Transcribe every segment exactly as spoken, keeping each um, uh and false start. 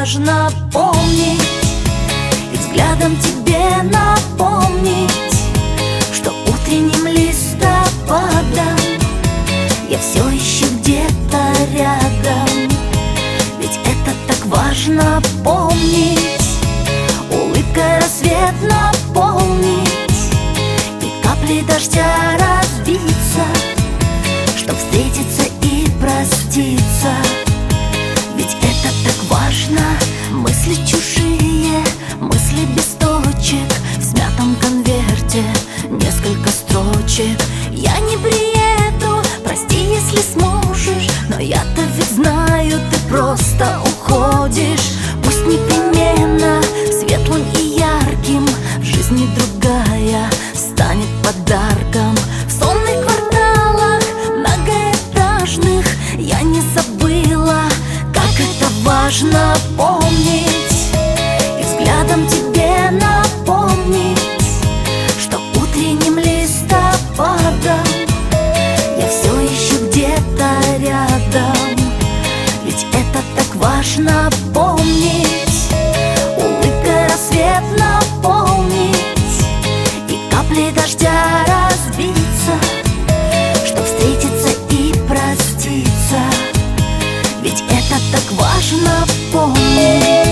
важно помнить и взглядом тебе напомнить, что утренним листопадом я все еще где-то рядом. Ведь это так важно помнить, улыбкой рассвет наполнить и капли дождя разбиться, чтоб встретиться и проститься. Ведь это так важно, мысли чужие, мысли без точек, в смятом конверте несколько строчек. Я не приеду, прости, если сможешь, но я-то ведь знаю, ты просто уходишь. Пусть непременно светлым и ярким в жизни другая станет подарком. В сонных кварталах многоэтажных я не забыла, как это важно помнить и взглядом тебе напомнить, что утренним листопадом я все еще где-то рядом. Ведь это так важно помнить, улыбкой рассвет наполнить и капли дождя разбиться, чтоб встретиться и проститься. Ведь это так важно помнить.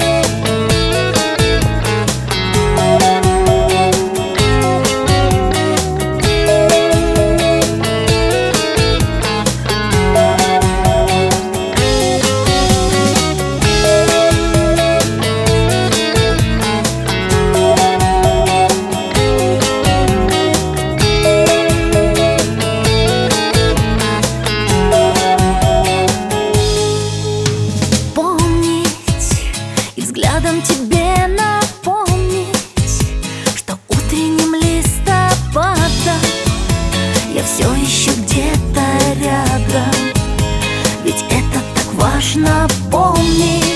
Взглядом тебе напомнить, что утренним листопадом я все еще где-то рядом. Ведь это так важно помнить.